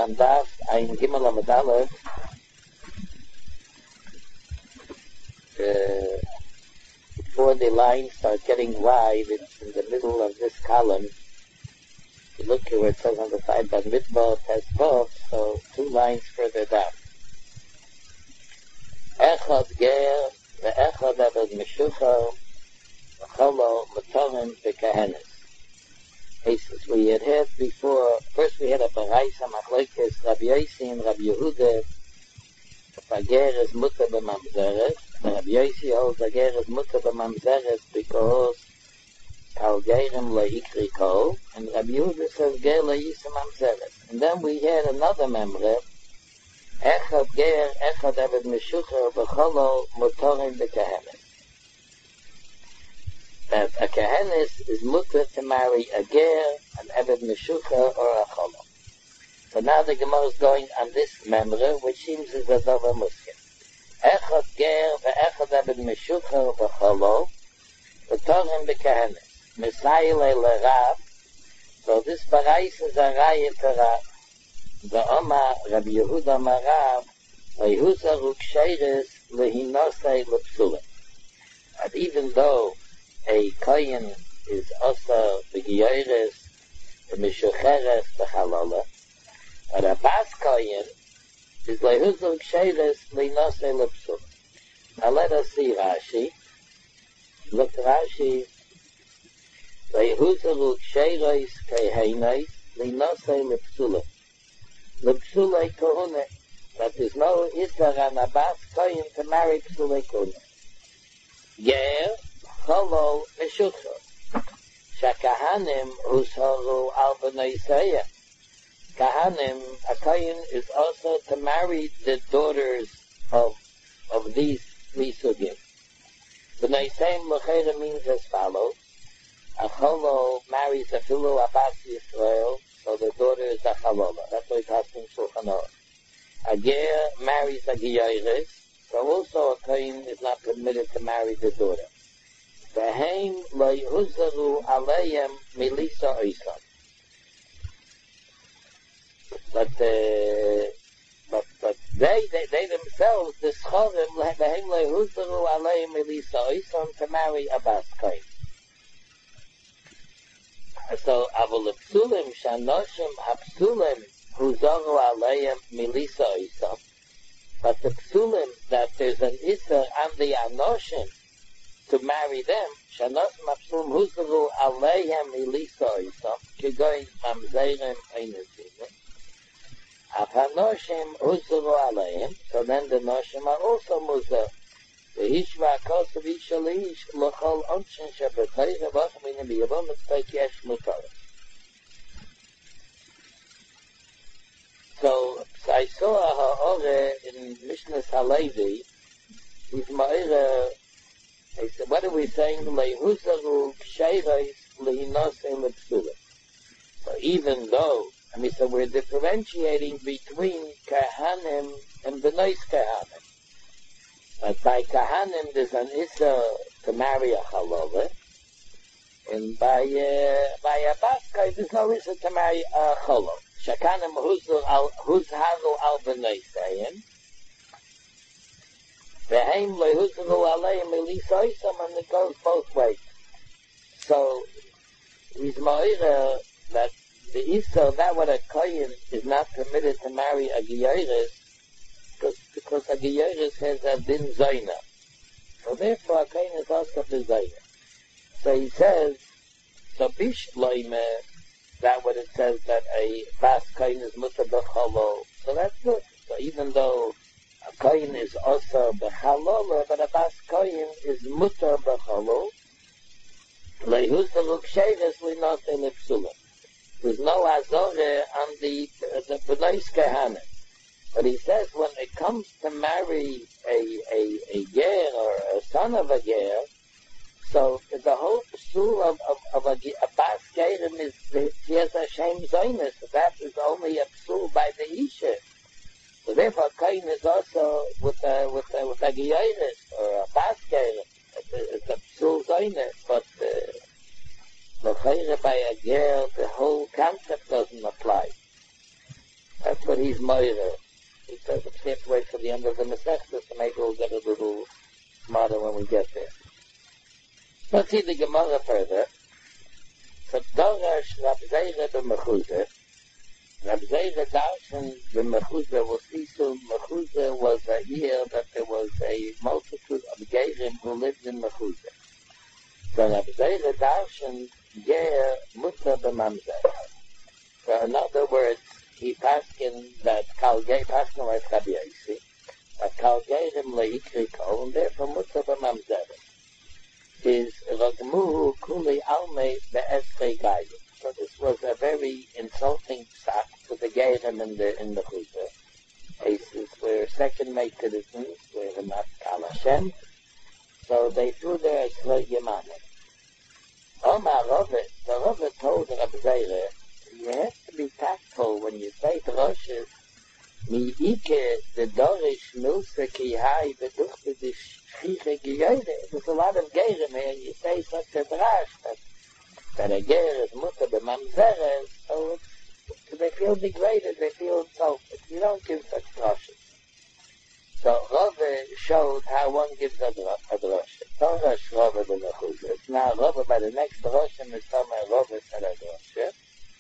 on Daf Ein Gimel Amud Aleph, before the lines start getting wide, it's in the middle of this column. If you look here where it says on the side that Midbar has both, so 2 lines further down. Echad Ger, ve'echad Abed Meshucha, v'cholo Matorim v'Kehenes. As we had heard before, first we had a Baraisa Machlokes Rabbi Yossi and Rabbi Yehuda. If a ger is mutter b'mamzeres, Rabbi Yossi holds a ger is mutter b'mamzeres because kal gerim le'ikri kol, and Rabbi Yehuda says ger le'yisa mamzeres. And then we had another memre, echad ger, echad aved meshucher, v'cholo motorim b'kehenes. That a kehenis is mutter to marry a ger, an eved meshucha, or a cholo. So now the Gemara is going on this memra, which seems as a dova muskin. Echad ger ve'echad eved meshucha v'cholo, v'torim b'kehenis. Messiah le'rav. So this barais is a raya to Rav. V'oma Rabbi Yehuda marav, le'huzaru ksheres lehinosei lepsulim. And even though a kohen is also the giyaris, the mishucheres, the halala, but a bas kohen is lehuzul ksheres linose lepsul. Now let us see Rashi. Look Rashi. Lehuzul ksheres kehenes linose lepsul. Lepsul kohune. That is no isar on a bas kohen to marry psul kohune. Ger cholo meshucha. Shakahanim usaru al b'nei Yisrael. Kahanim, a kohen is also to marry the daughters of these 3 sugim. B'nei Yisrael l'cheira means as follows. A cholo marries a filu abbas Yisrael, so the daughter is a chalola. That's what it has in Shulchan Aruch. A ger marries a giyaris, so also a kohen is not permitted to marry the daughter. V'heim lo yuzaru aleihem milisa oisam. But they themselves, the schorim, v'heim lo yuzaru aleihem milisa oisam, to marry a bas kohen. So avol psulim shanoshim hapsulim huzaru aleihem milisa oisam. But the psulim, that there's an isser on the anoshim to marry them, shanos mapsum huzaru aleihem ilisa isam, kigoyin mamzeirim einezim. Apanoshim huzaru aleihem, so then the noshim are also muzar. The hishva kosav ishalish l'chol onshin shebetayre v'achminim b'yabom etzpek yesh mutar. So I saw a ha'ore in Mishnah Halevi, he's ma'ira. I said, what are we saying? Lehuzaru ksheres lehinosei lepsulim. So even though, so we're differentiating between kahanim and b'nois kahanim. But by kahanim there's an issa to marry a halala, and by a baskay there's no issa to marry a cholo. Shakanim huzharu al b'noisayim. And it goes both ways. So, he's ma'ira that the Isser, that what a kohen is not permitted to marry a giyaris, because a giyaris has a din zayna. So therefore a kohen is also the zayna. So he says, so bishloime, that what it says that a bas kohen is mutar b'cholo, so that's good. So even though a kohen is also b'chalola, but a bas kohen is mutar b'cholo. Lehuzaru ksheres linosei lepsulim. There's no azore on the b'nois kahanim. But he says when it comes to marry a ger or a son of a ger, so the whole psul of a bas gerim is he has a shem zoynus. That is only a psul by the isha. So therefore, kohen is also with a giyaris or a basket. It's a psul zoynus, but l'chayre by a girl, the whole concept doesn't apply. That's what he's Moira. He says we have to wait for the end of the Masechta, so maybe we'll get a little smarter when we get there. Let's see the Gemara further. So Dorash Rab Zeira b'Mechuzah. Rab Zeira darshan b'Mechuzah. We'll see soon. Mechuzah was a year that there was a multitude of Geirim who lived in Mechuzah. So Rab Zeira darshan Ger Mutter b'Mamzer. So in other words, he paskin that Kal Geir paskin like Rabbi Yossi, that Kal Geirim le'ikriko, and therefore Mutter b'Mamzer. Is Ragmuhu Kuli Alme Be'esrei Gayim. So this was a very insulting psak to the Geirim in the Chutzah. Cases where second made citizens were not Kal Hashem, so they threw their Esrei Yemanim. Omar Rove, so Rove told Rabbi Zeira, you have to be tactful when you say droshes, Mi Ike the Dorish Milsa Ki Hai Beduchte the There's a lot of Geirim here, you say such a drash, that a Geir is Mutter b'Mamzeres, so they feel degraded, they feel insulted. You don't give such drashes. So Rove showed how one gives a drash. Dorash Rove b'Mechuzah. Now Rove by the next drashim is somewhere Rove said a drash.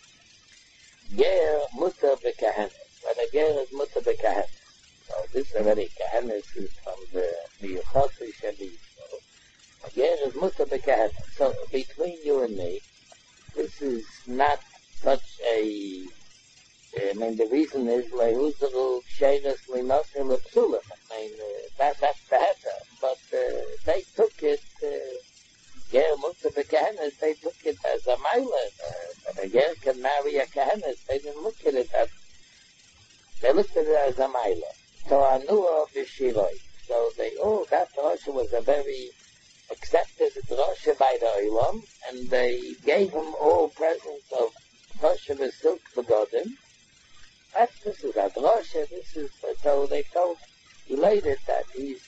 Geir Mutter b'Kahanes. But a Geir is Mutter b'Kahanes. So this already Kahanes is from the Miyuchotzi Shabi. So Ger is Mutter b'Kahanes. So between you and me, this is not such a, I mean, the reason is Lehuzaru Sheres Linosim Lepsulim. I mean, that's better. But they took it, Ger Mutter b'Kahanes, they took it as a Meiler. That a Ger can marry a Kahanes. They didn't look at it as, they looked at it as a Meiler. So I knew of the Shiroi. So that drasha was a very accepted drasha by the Olam, and they gave him all presents of drasha with silk begodim. This is a drasha, so they felt elated that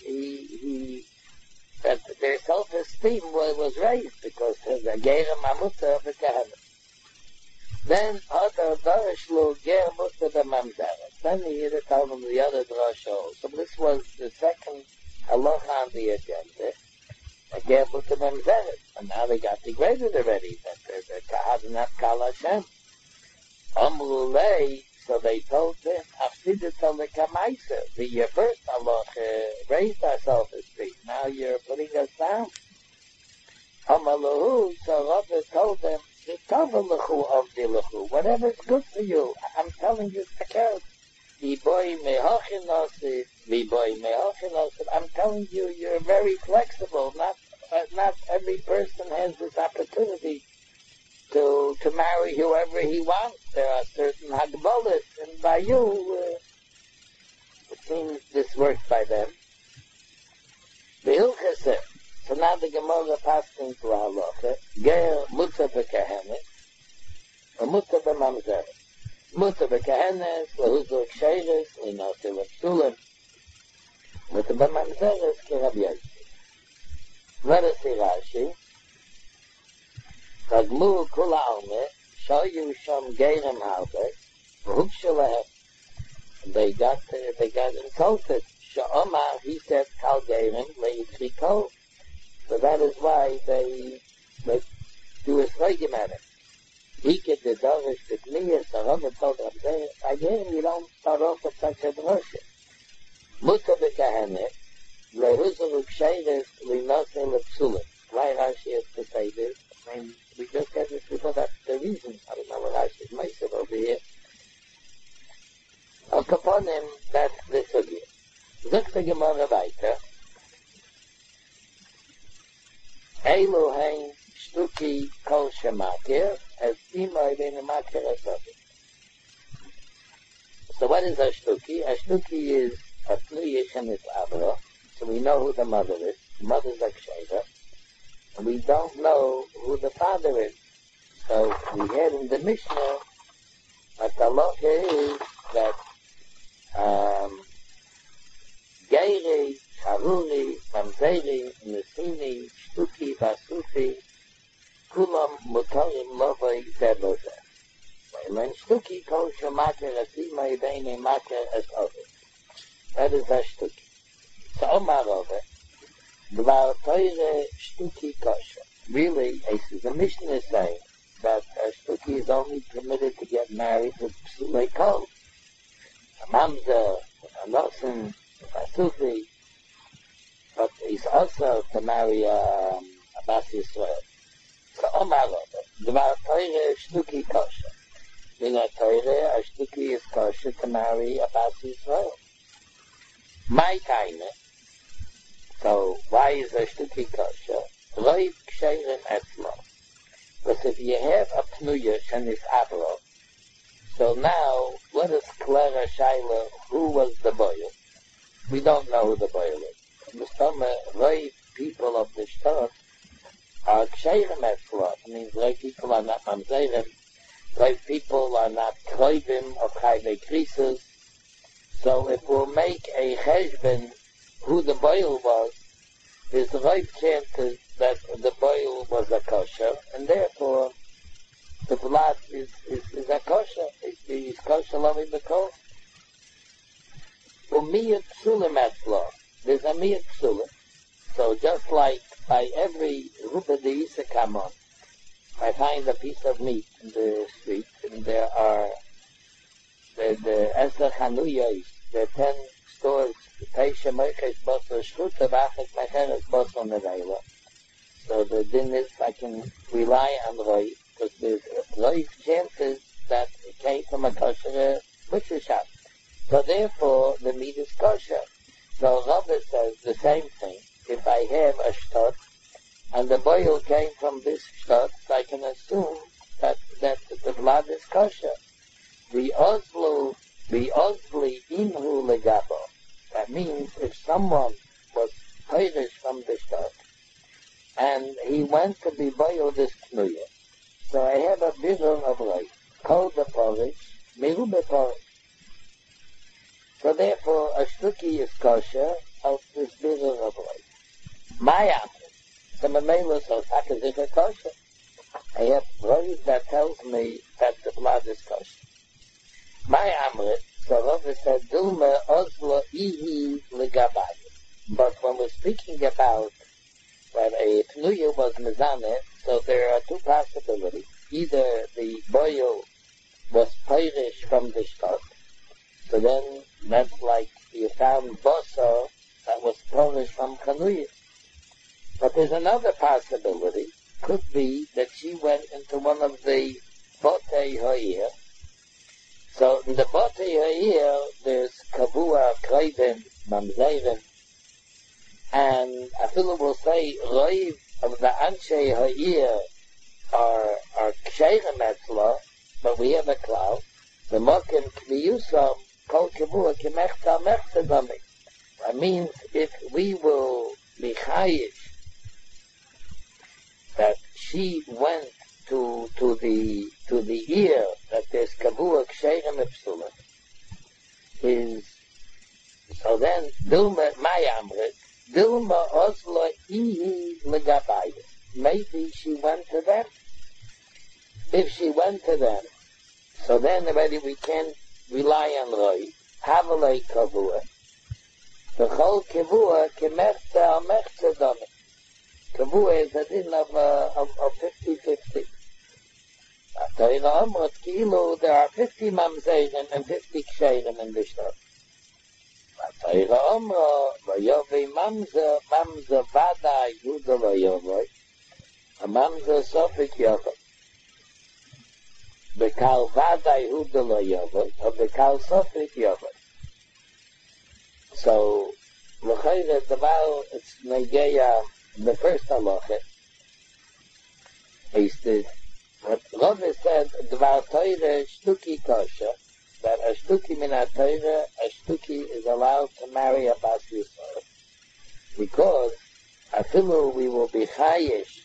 that their self-esteem was raised because the Geirem Amutta of the Kahanim. Then other Darashlu Ger Mutter b'Mamzeres. Then he had to tell them the other drasha also. This was the second halacha on the agenda. Ger Mutter b'Mamzeres. And now they got degraded already. That the Kahad not Kal Hashem. Amru Lei. So they told him, Afsidet Kamaisa. The first halacha raised our self-esteem. Now you're putting us down. Amalahu. So Rabbi told them, whatever's good for you, I'm telling you the truth. I'm telling you, you're very flexible. Not every person has this opportunity to marry whoever he wants. There are certain hagbolas, and by you, it seems this works by them. So now the Gemara passed into halacha. Ger Mutter b'Kahanes, or Mutter b'Mamzeres. Mutter b'Kahanes, Lehuzur Ksheres, Linosim Lepsulim. Mutter b'Mamzeres, Rabbi Yossi. Let us see Rashi. Tagmu Kula Alme, Shoyu Shom Geirim Halbek, V'Hukshalehem. They got insulted. Sha'omar, he said, Kal Geirim, Le'itriko. So that is why they do a slegim at it. He get the Dorish B'Kniyah, so Rava told him, again, you don't start off with such a drosha. Mutter b'Kahanes, Lehuzaru Ksheres, Linosim Lepsulim. Why Rashi has to say this? I mean, we just said this before, that's the reason. I don't know what Rashi's made over here. Al Kaponim, that's the sugya. Look the Gemara weiter. Eilu hein shtuki kol shemakir, as imay ben makir asabi. So what is a shtuki? A shtuki is a pliyish and it's avra. So we know who the mother is. The mother's like Sheva. And we don't know who the father is. So we had in the Mishnah, but the halacha is that Geiri, Haruri, Mamzeri, Nesini, Shtuki, Basufi, Kulam, Mutarim, Lovai, Zebozeh. When Shtuki, Kol Shemaker, Asim, may beine maker as other. That is a shtuki. So Omar over, dvar teure shtuki kosher. Really, the Mishnah is saying that a shtuki is only permitted to get married with psulei kol. A mamzer, a nosen, a sufi, but he's also to marry a Bas Yisrael. So Omar over, dvar teure shtuki kosher. In a teure, a shtuki is kosher to marry a Bas Yisrael. My taine. So why is a shtuki kosher? Roiv ksherim etzlo. Because if you have a pnuya shenis avro, so now let us clear a shaila who was the boil. We don't know who the boil is. The summer roiv people of the shtot are ksherim etzlo. It means roiv people are not mamzerim. Roiv people are not kroivim or chayve krisus. So if we'll make a cheshbon who the boil was, there's the right chances that the boil was a kosher, and therefore the blood is a kosher. It's kosher loving the kol. Umiyat psulim etzlo. There's a miyat psulim. So just like by every rupa de isakamon, I find a piece of meat in the street, and there are the Esler Chanuyos, the 10 stores, Teisha Merkes Bosso Shchuta, Vachek Mecheres Bosso Nevela. So the din is I can rely on Roy, because there's Roy's chances that it came from a kosher butcher shop. So therefore, the meat is kosher. So Rabbi says the same thing. If I have a shtot, and the boil came from this shtot, I can assume that the blood is kosher. The Ozli Imhu Legabo. That means if someone was Pirish from the shtot, and he went to be boiled this Pnuya, so I have a bidon of life, called the Porish, Merube Porish. So therefore, a shtuki is kosher of this bidon of life. My Amrit, the Mamela so Takazika kosher. I have Roy that tells me that the blood is kosher. My Amrit, so Rabbi said, Dulme Oslo Ihi Legabai. But when we're speaking about when a Pnuya was Mizaneh, so there are two possibilities. Either the boil was Pirish from the shtot, so then that's like you found Boso that was Pirish from Chanuya. But there's another possibility. Could be that she went into one of the Botei Ho'ir. So in the Botei Ho'ir, there's Kavua, Kreivim, Mamzerim, and Afilu will say, Roiv of the Anshe Ha'ir are Ksheirem Etzlo, but we have a cloud. The Mokim Kviyusam, Kol Kavua, Kimechta Mechta. That means if we will be Chayish, that she went to the ear that there's Kavua Ksheirem Epsula, is, so then, Dilma, my Amrit, Dilma Oslo Ihi Legabayim. Maybe she went to them. If she went to them, so then already we can rely on Roy. Havalei Kavua. The whole Kavua, Kemechta al Mechta Domi. Kavua is a din of 50-50. There are 50 mamzerim and 50 ksherim in the shtot. Torah Omro, Vayovi Mamzer, Mamzer Vada Yehuda Vayovi, a Mamzer Sofik Yovi. Bekal Vada Yehuda Vayovi, or Bekal Sofik Yovi. So, L'chayre, the Baal, it's Negeya, the first halacha, is that what Rabbi said, Dvar Torah Shtuki Kosher, that a shtuki min ha-Torah, a shtuki is allowed to marry a Bas Yisrael. Because, afilu we will be chayish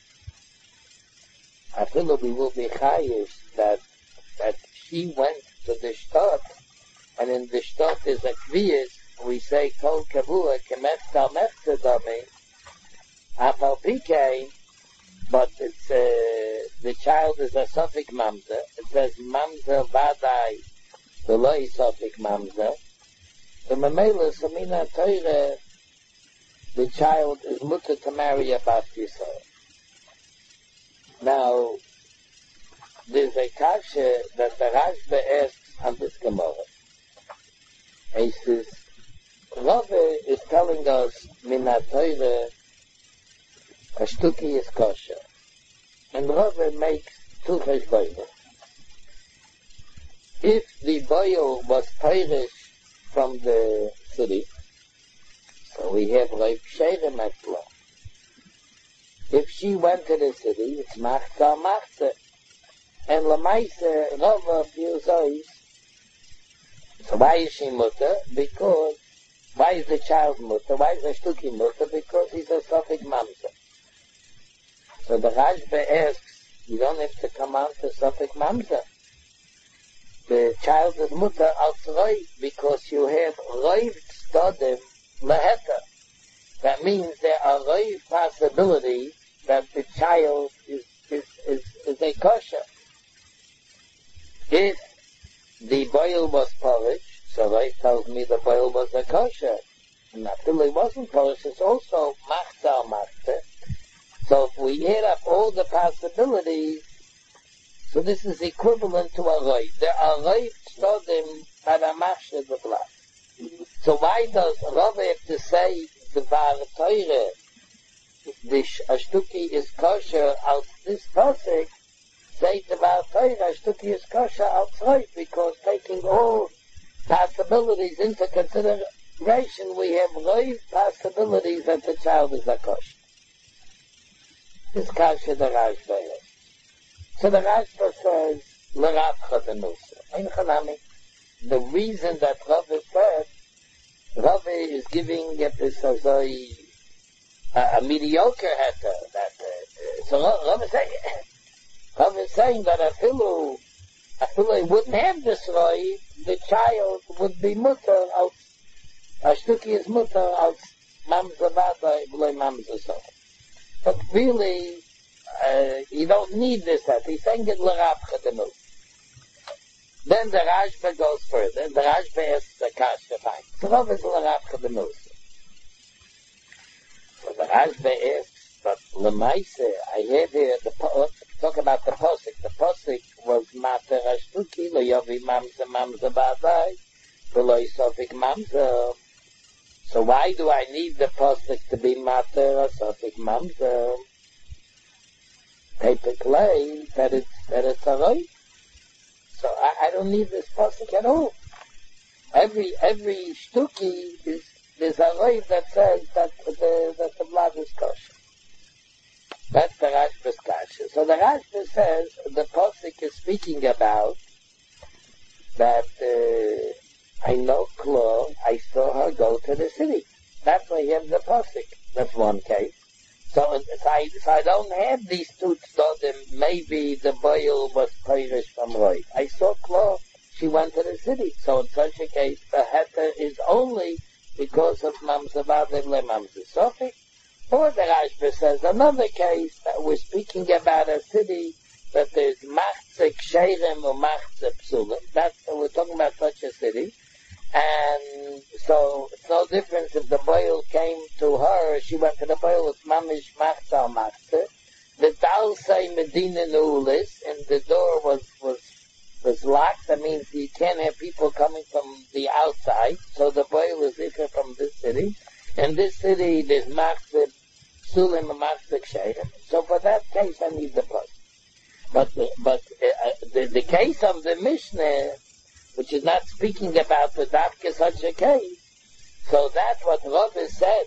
that she went to the shtot, and in the shtot is a kviyas, we say, kol kavua, kemefta mefta dami, apal pikein, but it's, the child is a suffix mamzer. It says mamzer vadai the loy sofik mamza, the memela samina teure, the child is mutter to marry a Bas Yisrael. Now, there's a kasha that the Rashba asks on this Gemara. He says, Rave is telling us, Mina Teure, a shtuki is kosher. And Rave makes two cheshbonos. If the boil was peirish from the city, so we have Rav Sherem Ekla. If she went to the city, it's machza machza. And Lamaise, Rava feels eyes. So why is she mutter? Because, why is the child mutter? Why is the shtuki mutter? Because he's a Sofik Mamza. So the Rashba asks, you don't have to come on to Sofik Mamza. The child is mutter als Roiv, because you have Roiv Stodim Leheta. That means there are Roiv possibilities that the child is a kosher. If the boil was polish, so Roiv tells me the boil was a kosher. And until it wasn't polish, it's also machza or machza. So if we add up all the possibilities, so this is equivalent to a Roiv. There are Roiv Stodim that are machza the blood. So why does Rav have to say the Var Teure, the Ashtuki is kosher, out this pasuk, say the Var Teure, Ashtuki is kosher outside, because taking all possibilities into consideration, we have Roiv possibilities that the child is a kosher. This kosher the Rashba is. So the Rashba says, L'Rav Chadanusa. Ein Chanami. The reason that Rav said, Rav is giving this as a mediocre heter. So Rav is saying that Afilu wouldn't have this Roiv, the child would be mutter out, Ashtuki is mutter out, Mamza Vada, V'loi Mamza So. But really, you don't need this heter. He's saying it L'Rav Chadanusa. Then the Rashba goes further. The Rashba asks the kasha, fine. So Rav is l'Rav Chadanusa. So the Rashba asks, but l'maise, I have here talk about the posik. The posik was mater ashtuki lo yovi mamza badai v'lo sofik mamza. So why do I need the posik to be mater sofik mamza? Paper clay that it's a right. So I don't need this pasuk at all. Every shtuki there's a roiv that says that the blood is kosher. That's the Rashba's kasha. So the Rashba says the pasuk is speaking about that I know Klo, I saw her go to the city. That's why you have the pasuk. That's one case. So I don't have these two tzodim. Maybe the boil was peirish from Roiv. I saw Klo, she went to the city. So in such a case, the heter is only because of Mamza Vadim le Mamza Sofik. Or the Rashba says another case that we're speaking about a city that there's Machze Ksherim or Machze Psulim. That's what we're talking about, such a city. And so it's no difference if the boil came to her, she went to the boil, it's mamish machza or machza. The dal say Medina Nulis, and the door was locked. That means you can't have people coming from the outside. So the boil is ikar from this city. In this city, there's machza sulim and machza ksherim. So for that case, I need the plus. But the case of the Mishnah, which is not speaking about the dafka such a case. So that's what Rav said.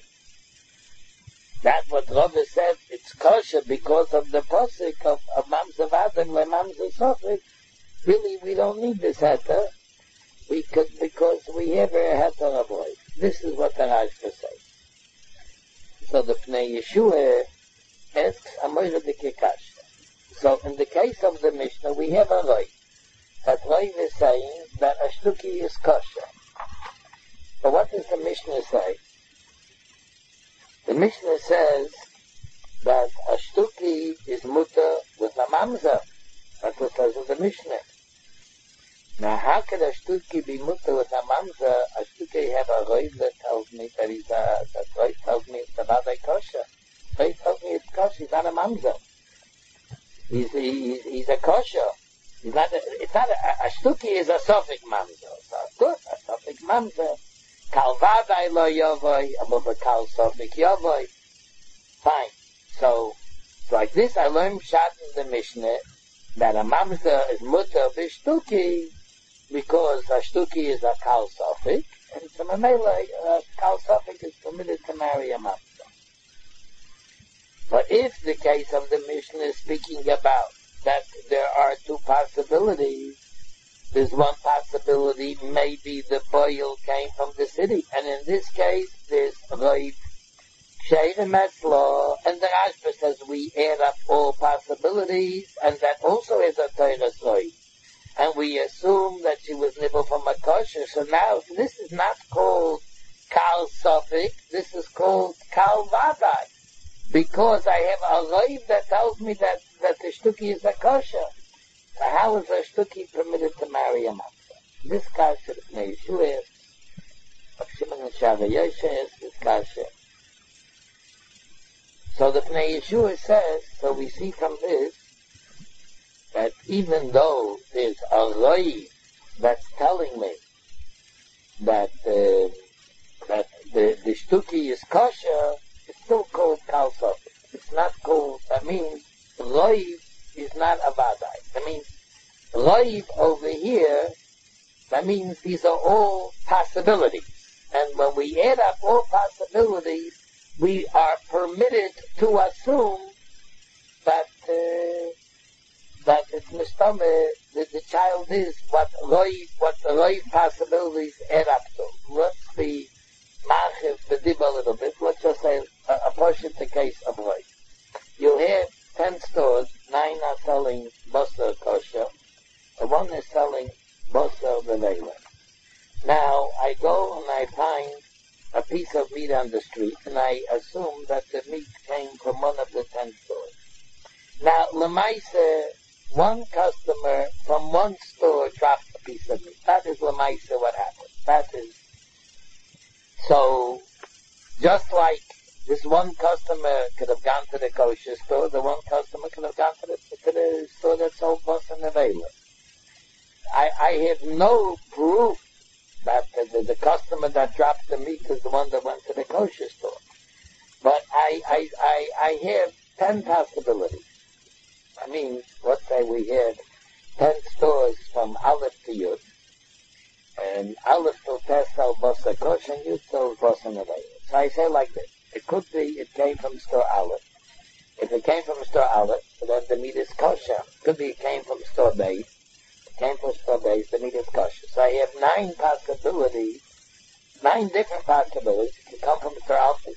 It's kosher because of the posik of Mamza Vadim le Mamza Sofik. Really, we don't need this heter. We could, because we have a heter avoid. This is what the Rashba says. So the Pnei Yeshua asks Amoyre de Kekash. So in the case of the Mishnah, we have a right. That Rav is saying that a shtuki is kosher. But what does the Mishnah say? The Mishnah says that a shtuki is mutter with a mamza. That's what says in the Mishnah. Now how could a shtuki be mutter with a mamza? A shtuki have a roiv that tells me that that roiv tells me it's about a kosher. Roiv tells me it's kosher, he's not a mamza. He's a kosher. He's not a shtuki is a sofik mamza. So of course, a sofik mamza. Kal vadai lo yovoi, above kal sofik yovoi. Fine. So like this, I learned Pshat in the Mishnah that a mamza is mutter b'shtuki because a shtuki is a kal sofik, and so mamela kal sofik is permitted to marry a mamza. But if the case of the Mishnah is speaking about that there are two possibilities, there's one possibility, maybe the boil came from the city, and in this case, there's roiv Sheivim Metzlo, and the Rashba says we add up all possibilities, and that also is a Torah roiv. And we assume that she was nibble from a kosher, so now this is not called Kal Sofik, this is called Kal Vadai. Because I have a roiv that tells me that the shtuki is a kosher. So how is a shtuki permitted to marry a matzah? This kasher is Pnei Yeshua, of Shimon and Shava Yoshe, this kasher. So the Pnei Yeshua says, so we see from this, that even though there's a roiv that's telling me that the shtuki is kosher, it's still called kal sofik. It's not called, that means roiv is not a vadai. That means roiv over here, that means these are all possibilities. And when we add up all possibilities, we are permitted to assume that it's mistame, that the child is what the roiv possibilities add up to. Let's be marchiv b'dib a little bit. Let's just say a portion the case of roiv. You have 10 stores, 9 are selling basar kosher, and 1 is selling basar v'leila. Now I go and I find a piece of meat on the street, and I assume that the meat came from one of the 10 stores. Now, lemaisa, one customer from one store dropped a piece of meat. That is lemaisa what happened. That is, so, just like this one customer could have gone to the kosher store, the one customer could have gone to the store that sold basar nevela. I have no proof that the customer that dropped the meat is the one that went to the kosher store. But I have 10 possibilities. I mean, let's say we have 10 stores from Aleph to Yud, and Aleph to Tes sell basar kosher, and Yud sells basar nevela. So I say like this. It could be it came from store Aleph. If it came from store Aleph, then the meat is kosher. It could be it came from store Beis. Came from store base, the meat is kosher. So I have 9 possibilities, 9 different possibilities. It can come from store Alpha,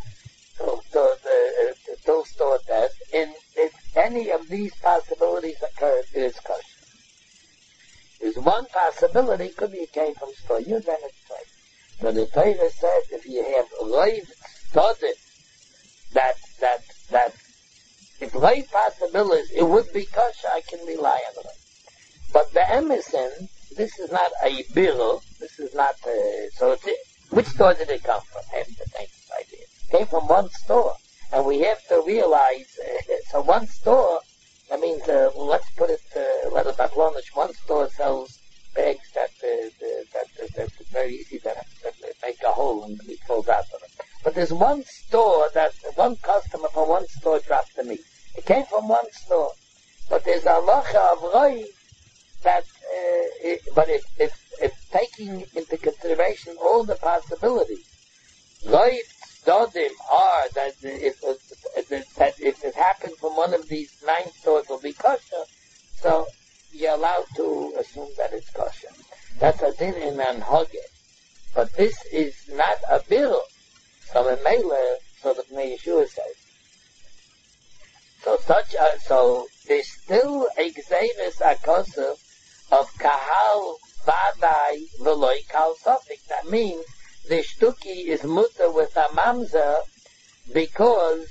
store test. And if any of these possibilities occur, it is kosher. There's one possibility, could be it came from store Yud, then it's right. So the Torah said, if you have roiv studied, that if roiv possibilities, it would be kosher, I can rely on it. But the emerson, this is not a bill, this is not, so it's, which store did it come from? I have to think this idea. It came from one store. And we have to realize, so one store, that means, let's put it, let it acknowledge, one store sells bags that's very easy that make a hole and the meat falls out of it. But there's one store one customer from one store dropped the meat. It came from one store. But there's a halacha of roiv, that, but if taking into consideration all the possibilities, roiv stodim are that if it happened from one of these 9 stores will be kosher, so you're allowed to assume that it's kosher. That's a din in Anhage. But this is not a bill. So in Mele, so the Pnei Yeshua says. So there's still a gzeiris akosov of kahal vadai v'loi kal sofik. That means the shtuki is mutter with a mamzer because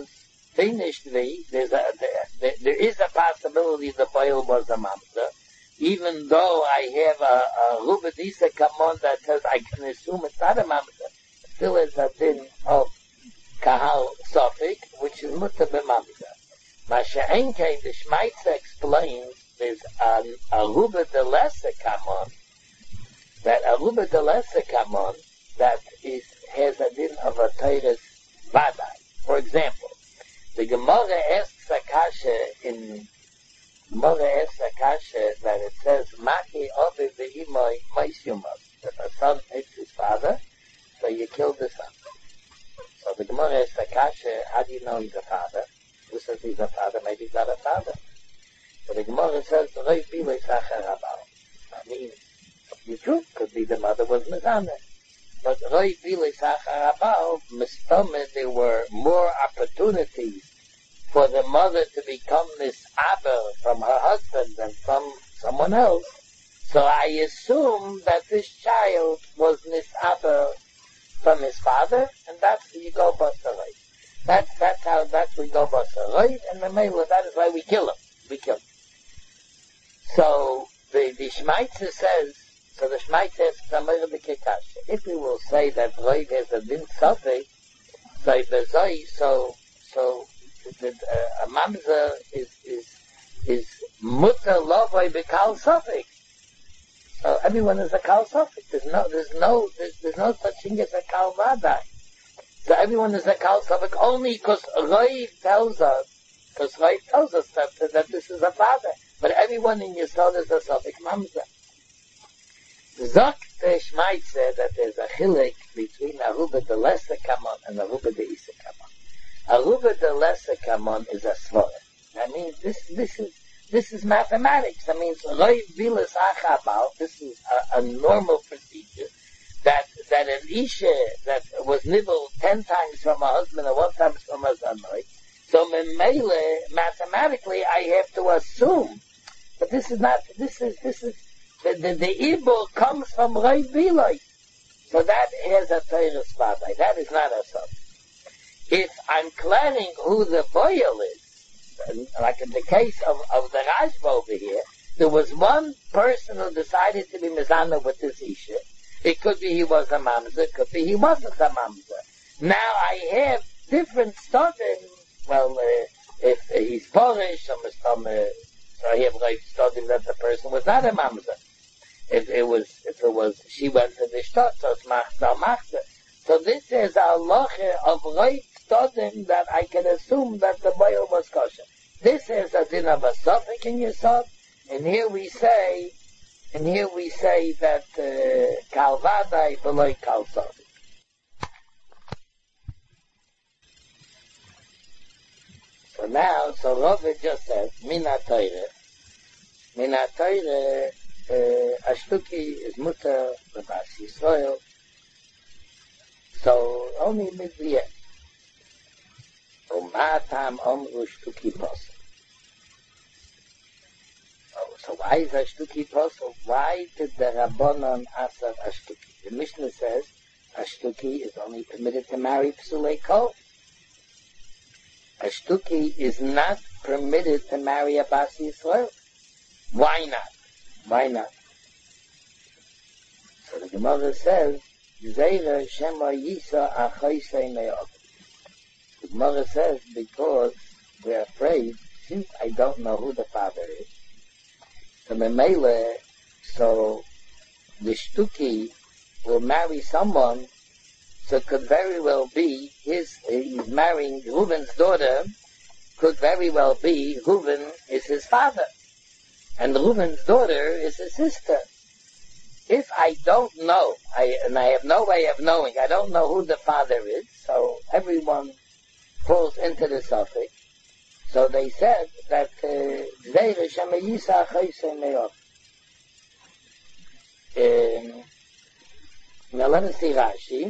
finishly there is a possibility the boil was a mamzer, even though I have a Rubadisa Kamon that says I can assume it's not a mamzer, still is a din of Kahal Sofik, which is Mutter b'mamzer. Masha'enkein, the Shmaitza explains, there's a Ruba de Lesser Kamon, that a Ruba de Lesser Kamon, that has a din of a Teres Vadai. For example, the Gemara asks Akasha that it says, Maki Obi V'imoi Moisyumos, that the son hates his father, so you kill the son. So the Gemara asks Akasha, how do you know he's a father? Who says he's a father? Maybe he's not a father. So the Gemara says, Roi Bilei Sachar Rabal. I mean, it's true, could be the mother was Mizaneh. But Roi Bilei Sachar Rabal, Mistome, there were more opportunities for the mother to become this Abba from her husband than from someone else. So I assume that this child was this Abba from his father, and that's you go Basarai. That's we go Basarai, and the Mela, that is why we kill him. We kill him. So the Shmaitzer says, so the Shmaitzer says, if we will say that Roiv has a din Sofik, so a mamzer is mutter lovoi b'kal Sofik. So everyone is a kal Sofik. There's no such thing as a kal vadai. So everyone is a kal Sofik only because Roiv tells us that this is a father. But everyone in Yisod is a Sofik mamzer. Zok the Shmaitzer that there's a chilik between Aruba de Lesser Kamon and Aruba de Isa Kamon. Aruba de Lesser Kamon is a svara. I mean, this is mathematics. I mean, Roi Bilas Achabal, this is a normal procedure that an Isha that was nibbled 10 times from a husband and 1 time from a zanoi. So mathematically I have to assume, but this is the Ibor comes from Roi Bilai. So that has a Teres Vadai. That is not a sub. If I'm planning who the boil is, like in the case of the Rajba over here, there was one person who decided to be Mizana with this Isha. It could be he was a Mamzer, it could be he wasn't a Mamzer. Now I have different studying, well, if he's Polish, so I have like studying that the person was not a Mamzer. If it was, she went to the Shtot, so it's Machta. So this is a loche of right studying that I can assume that the boil was kosher. This is a din of a Sofik in Yisod, and here we say that Kal Vadai below Kal Sofik. So Rove just says, Mina Teire, Ashtuki is Mutter B'Bas Yisrael, so only Mitzvah. Umatam Omru Shtuki Posel. So why is Ashtuki Posel? Why did the Rabbanon Asar Ashtuki? The Mishnah says Ashtuki is only permitted to marry Psulei Kol. Ashtuki is not permitted to marry a Bas Yisrael. Why not? So the Gemara says, Zeira Shema Yisa Achaisei Me'od. The Gemara says, because we're afraid, since I don't know who the father is, so the Shtuki will marry someone, so it could very well be he's marrying Reuven's daughter, could very well be Reuven is his father, and Reuven's daughter is his sister. If I don't know, and I have no way of knowing, I don't know who the father is, so everyone falls into the suffix. So they said that Zeira Shema Yisa Chaisei Me'od. Now let us see Rashi.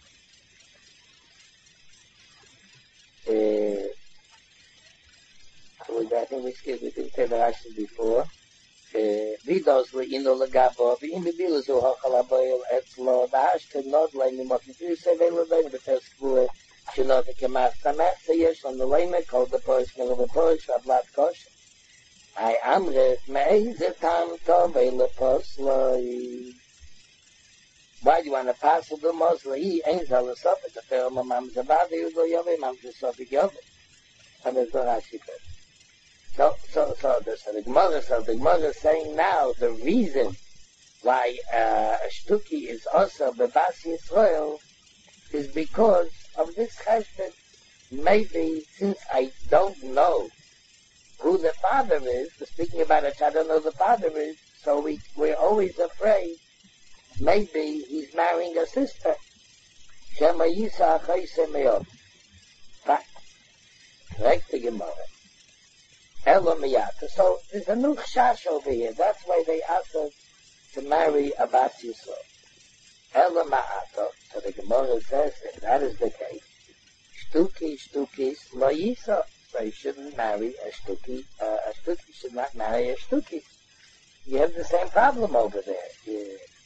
I think we didn't say the Rashi before. Vidos le'ino legabo, v'im bibilu zu hachalaboyel etzlo, da'ashke nod le'nim ofidu sevelu le'nim b'tes kvuah, shenod v'kemach tamech, so yesh on the le'ime, called the Polish, Melo the Polish, Rablat Kosh. I amret me'eze tam tovei leposloi. Why do you want to pass the Mosley? He ain't a Sophic, the film of Mam Zabadi, you go Yove, Mam Sophic Yove. And there's no Rashi. So the Gemara is saying now the reason why a Shtuki is also Bebas Yisrael is because of this cheshbon. Maybe since I don't know who the father is, speaking about it, I don't know who the father is, so we're always afraid maybe he's marrying a sister. Shema Yisa Achayse Me'od. Fact. Correct the Gemara. Elo Miyata. So there's a new chash over here. That's why they asked us to marry a Bas Yisrael. Elo Ma'ato. So the Gemara says, if that is the case, Shtukis Lo Yisa. So you shouldn't marry a Shtuki. A Shtuki should not marry a Shtuki. You have the same problem over there.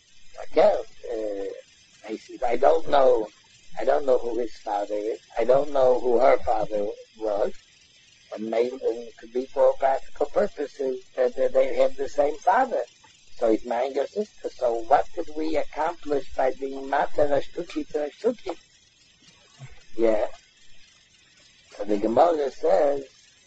I don't know who his father is. I don't know who her father was. And maybe it could be for practical purposes that they have the same father. So he's marrying her sister. So what did we accomplish by being mater a Shtuki to a Shtuki? Yeah. So the Gemara says,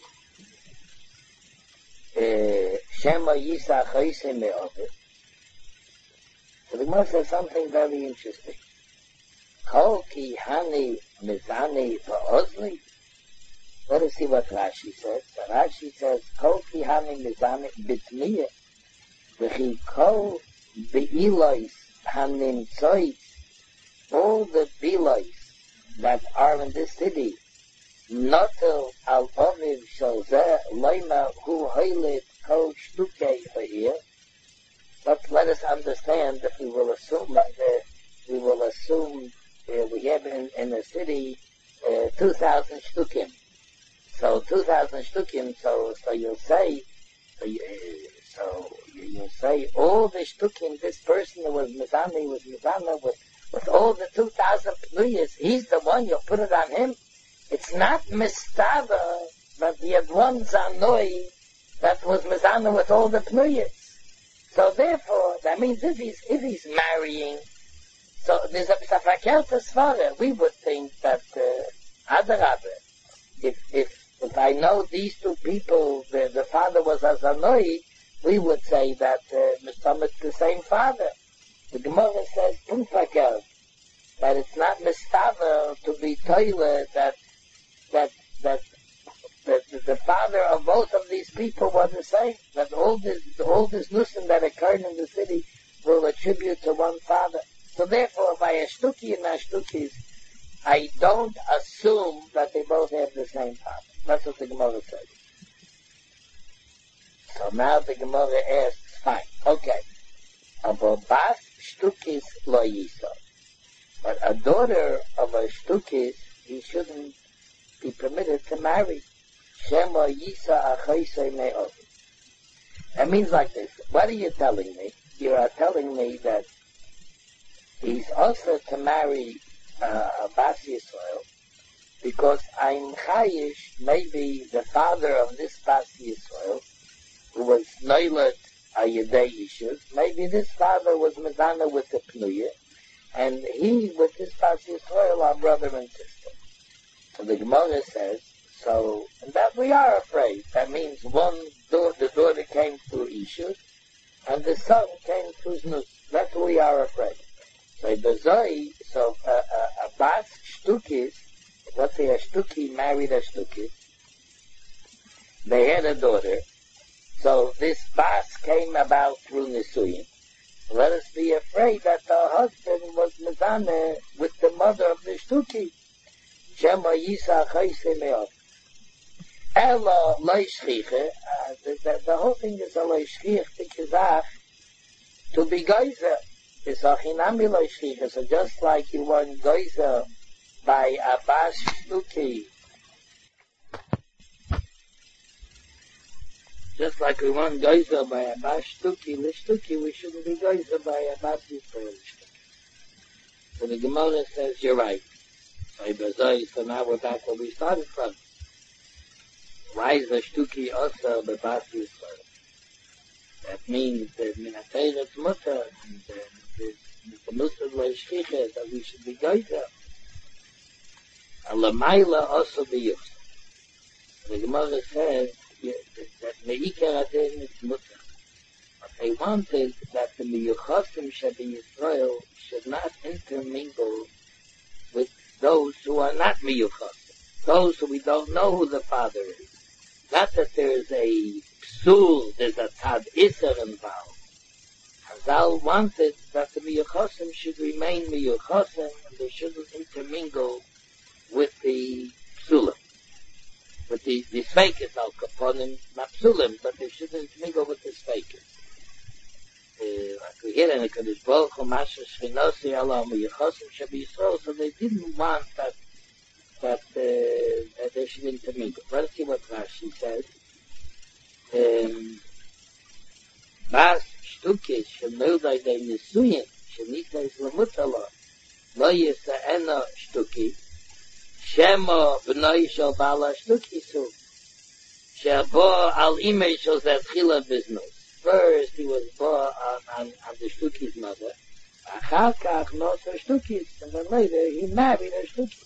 Shema Yisa Chayse Me'ovet. So the Gemara says something very interesting. Kol ki hani mizani va'ozli. Let us see what Rashi says. So Rashi says, Kol ki hani mizani bitmiye. V'chi kol be'ilois hanimtzois. All the bilois that are in this city, notel al oviv shalzeh loima hu hoilet kol shtukei ha'ir. But let us understand that we will assume we have in the city 2,000 shtukim. So 2,000 shtukim. So you'll say all the shtukim. This person who was mizana with all the 2,000 pnuyas. He's the one. You'll put it on him. It's not mistava, but the had one zanoi that was mizana with all the pnuyas. So therefore, that means if he's marrying, so there's a verkehrte svara. We would think that Adarabe, if I know these two people, the father was a zanoi, we would say that it's the same father. The Gemara says unverkehrt, that it's not mistava to be toilet that the father of both of these people was the same. That all this nusen that occurred in the city will attribute to one father. So therefore, by a shtuki and a shtukis, I don't assume that they both have the same father. That's what the Gemara says. So now the Gemara asks, fine, okay, aber bas shtukis lo yisa. But a daughter of a shtukis, he shouldn't be permitted to marry. Shema Yisa Achayse Me'od. It means like this. What are you telling me? You are telling me that he's also to marry a Bas Yisrael because I'm Chayish, maybe the father of this Bas Yisrael, who was Noilet Ayedei Yishus, maybe this father was Mizana with the Pnuya, and he with this Bas Yisrael are brother and sister. So the Gemara says, and that we are afraid. That means the daughter came through Ishus, and the son came through Znus. That's what we are afraid. So the Zoe, a Bas Shtukis, let's say a Shtuki married a Shtukis, they had a daughter, so this Bas came about through Nisuyin. Let us be afraid that the husband was Mizaneh with the mother of the Shtuki. Shema Yisa Chayse Me'od. Ela Leishchiche, the whole thing is a Leishchich, Tikizach, to be Geyser. It's a Chinami Leishchiche, so just like you want Geyser by a Bas Shtuki, just like we want Geyser by a Bas Shtuki, Lishtuki, we shouldn't be Geyser by a Bas Yisrael. So the Gemara says, you're right. So now we're back where we started from. Why is the Shtuki also the Bas Yisrael? That means that Minateret's Mutter, and the Mutter Leishchiche, that we should be Goyta. Alamaila also be Yusuf. The Gemara says that Meikar Adin is Mutter. But they wanted that the Miyuchosim should be Yisrael should not intermingle with those who are not Miyuchosim, those who we don't know who the father is. Not that there is a psul, there's a tad iser involved. Hazal wanted that the Miyuchosim should remain Miyuchosim and they shouldn't intermingle with the psulim. With the Sveikis al Kaponim, not psulim, but they shouldn't intermingle with the Sveikis. Like we hear in the Kodesh Baruch Hu, Masha Shchinosi Allah Miyuchosim should be Yisrael, so they didn't want that they should intermingle. Let's see what Rashi says. Bas Shtukis Shemildai De Nisuyin Shenita is Lamutala Lo Yisa'ena Shtuki Shemo B'noi Shal Bala Shtuki Su Shebo Al Imei Shal Zetchila Biznos. First he was born on the Shtuki's mother. Achar Kach Nosa Shtukis, and then later he married a Shtuki.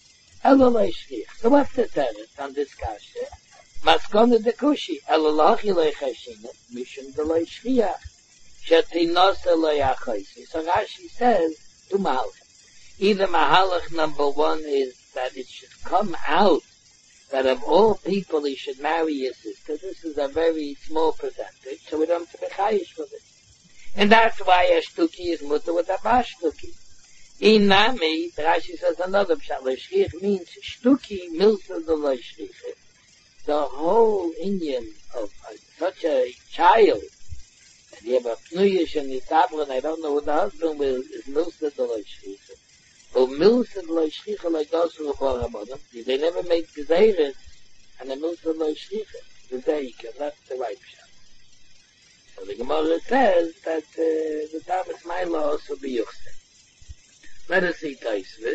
So what's the tenet on this kasha? Maskona de kushi, elolachi leichashina, mishum de leishchiach, shetinosa leiachaisi. So Rashi says, to Mahalach. Either Mahalach number one is that it should come out that of all people he should marry his sister. This is a very small percentage, so we don't have to be chayish with it. And that's why a shtuki is mutter with a bashtuki. In Nami, Rashi says another pshat. Leishchich means shtuki milsa the leishchich. The whole Indian of such a child, and you have a pnuyish and yitabra, and I don't know what the husband will, is milsa the leishchich. But milsa the leishchich like those who are born, they never make gezeiret, and the milsa the leishchich, the zeika, that's the right pshat. So the Gemara says that the Tamas Maila also be yuchse. Let us see Taisvis.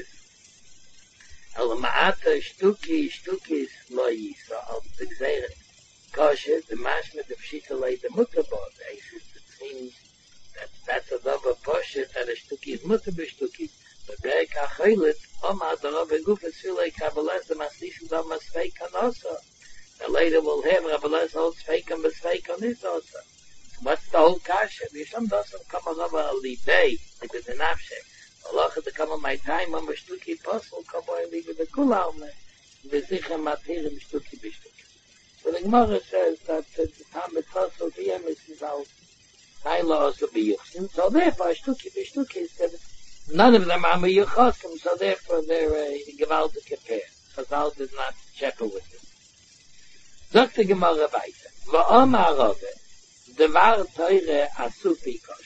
Al ma'ata shtukis lo yisa al t'gzeret. Kasha, the mashma, the pshita lay the mutabot. It seems that that's a double poshet that a shtuki is mutab shtuki. But berek achelet, oma adarav egufet filei kabbalas the maslisim dam masfeikan also. And later we'll have kabbalas holds feikan besfeikan is also. What's the whole kasha? Yisham doesn't come over a libay, like the nafshek. Allah had to come on my time, I'm a shtuki puzzle, come on and leave with the kulaume. The zicha matirim shtuki bishtuki. So the Gemara says that the time it's puzzle, the emes is out. Naila also be yuchsim. So therefore, shtuki bishtuki is that none of them are yuchosim, so therefore they're a gewaltige pair. Chazal did not shepherd with them. Sagt the Gemara weiter. Va'omar Rove, devar teure asufi kosh.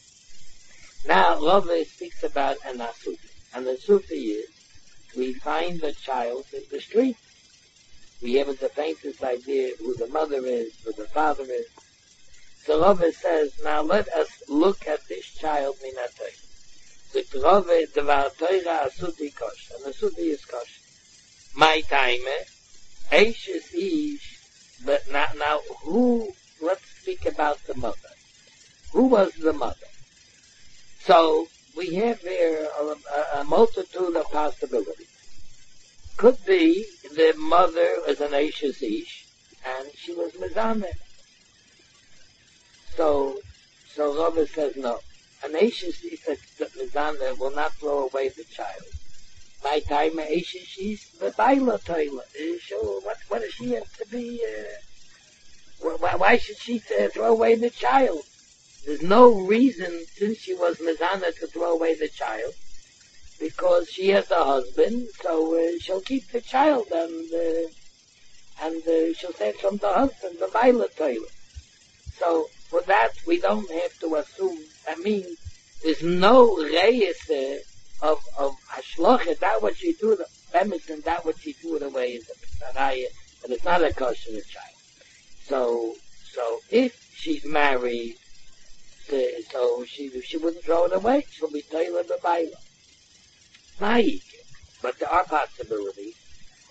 Now, Rava speaks about an asufi. And the asufi is, we find the child in the street. We have the faintest idea who the mother is, who the father is. So Rava says, now let us look at this child minatoy. The Rava, devar toira asufi kosh. And asufi is kosh. My time, Eish is ish. But now, let's speak about the mother. Who was the mother? So, we have here a multitude of possibilities. Could be the mother was an Eishes Ish, and she was Mizameh. So Rava says no. An Eishes Ish, Mizameh, will not throw away the child. My time, Eishes Ish, the Baila Toila. So, what does she have to be, why should she throw away the child? There's no reason, since she was Mizana, to throw away the child, because she has a husband, so she'll keep the child, and she'll say from the husband, the violet toilet. So, for that, we don't have to assume, there's no reyes of hashloche, that what she threw the premise, and that what she threw it away is a p'saraya, but it's not a kosher child. So if she's married, so she wouldn't throw it away. She'll be Taylor the Baila. But there are possibilities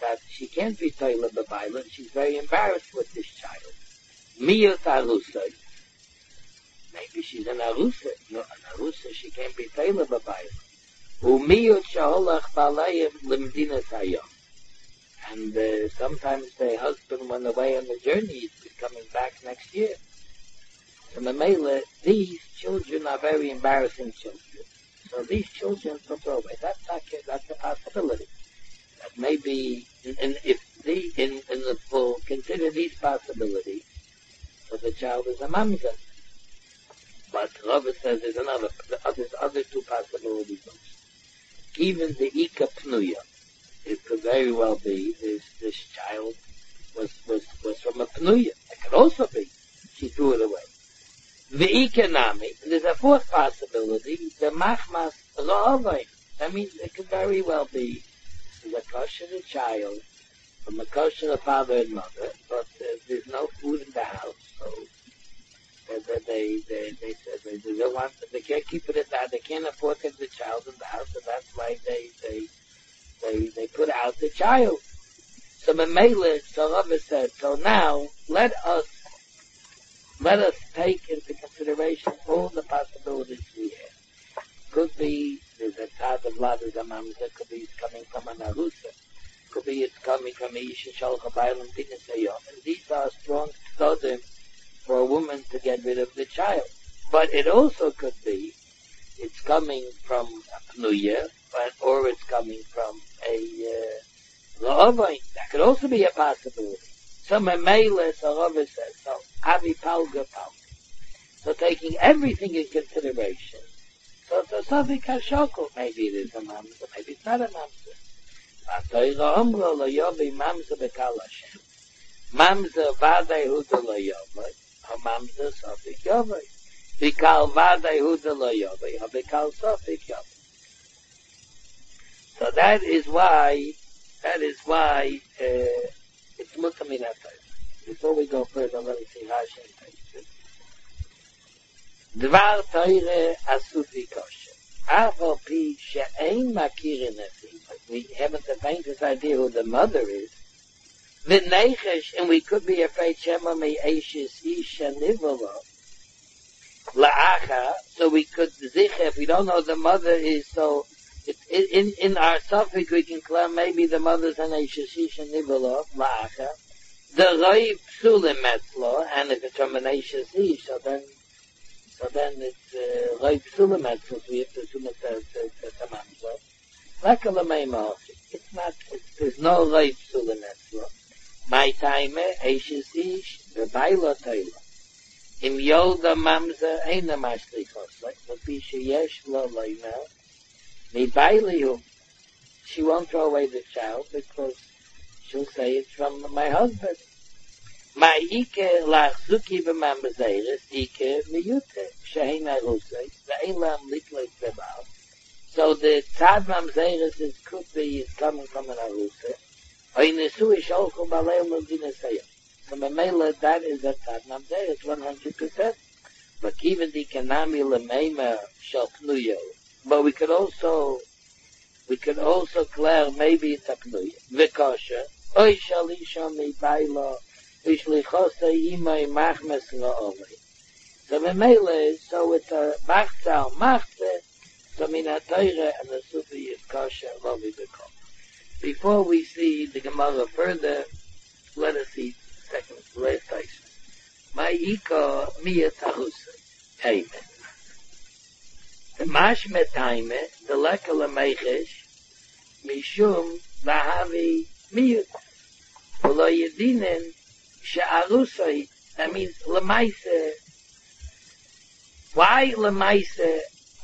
that she can't be Taylor Babaila, she's very embarrassed with this child. Miyot Arusa. Maybe she's an Arusa. No, an Arusa, she can't be Taylor Babaila. Umiyot Shaholach Balayim Limdina Sayom. And sometimes the husband went away on the journey, he's coming back next year. So Mamela, these children are very embarrassing children. So these children to throw away. That's a possibility. That maybe, and if in the full consider these possibilities, so the child is a mamza. But Rava says there's other two possibilities. Even the Ika Pnuya, it could very well be this child was from a Pnuya. It could also be she threw it away. The Ikanami, there's a fourth possibility, the Machmas Ra'avai. That means it could very well be the kosher the child, from a kosher the father and mother, but there's no food in the house, so they don't want, they can't keep it at that, they can't afford to have the child in the house, so that's why they put out the child. So Mamela, so Rava said, so now let us take into consideration all the possibilities we have. Could be there's a tad of Lada Zamamza, could be it's coming from an Arusa, could be it's coming from Isha Shalcha Bailam Dinasayom. And these are strong stodim for a woman to get rid of the child. But it also could be it's coming from a Pnuya, or it's coming from a La'avai. That could also be a possibility. So Mamela, so Rava says, so Avi Palga Palga. So taking everything in consideration, so Safik HaShokol, maybe it is a mamza, maybe it's not a mamza. V'atoira Omro lo yovi mamza bekal Hashem. Mamza vadei huda lo yovi, or mamza Safik yovi. Bekal vadei huda lo yovi, or bekal Safik yovi. So that is why it's Mutamin HaTayv. Before we go further, let me see Rashi and Taisvin. Dvar Teire Asufi Kosher. Afal Pi She'ein Makirin Efi. We haven't the faintest idea who the mother is. V'neichesh, and we could be afraid Shema Me'eshis Isha Nivolo. La'acha, so we could zicha, if we don't know the mother is, so in our suffix we can claim maybe the mother's an Eishis Isha Nivolo, La'acha. The Roi Psulim Metzlo, and if it's from an Eishis Ish, so then it's Roi Psulim Metzlo, so we have to assume it's a Mamzo. Like a Lameima, it's not, there's no Roi Psulim Metzlo. My time, Eishis Ish, the Baila Teila. Im Yoda Mamza, Eina Mashlichos, like the Pisha Yesh Lo Loina, Mi Bailihu. She won't throw away the child because she'll say it's from my husband. My Ike Lachzuki B'Mamazeiris, Ike Miyute, Sheheina Rusei, Ve'elam Litlek Bebal. So the Tzad Mamzeiris could be is coming from an Aruse. Oinesu Isholchum Baleim L'Dinasayim. So Mamela, that is a Tzad Mamzeiris, 100%. But even the Kanami L'Meima Shal Pnuyo. But we could also declare maybe it's a Pnuyo. V'kosha. Oy Shalisha Mi Baila. V'shlichosei Imay Machmes La'olei. So Mamela, so it's a Machzal Machze. So Mina Teire and the Sufi is kosher, Lovi B'kol. Before we see the Gemara further, let us see last section. Ma'iko Miyat Tahusa. Amen. The Mashme Taime, the Lekala Meichesh, Mishum Lahavi Miyut. V'lo Yedinen She'arusoi. That means Lemaise. Why Lemaise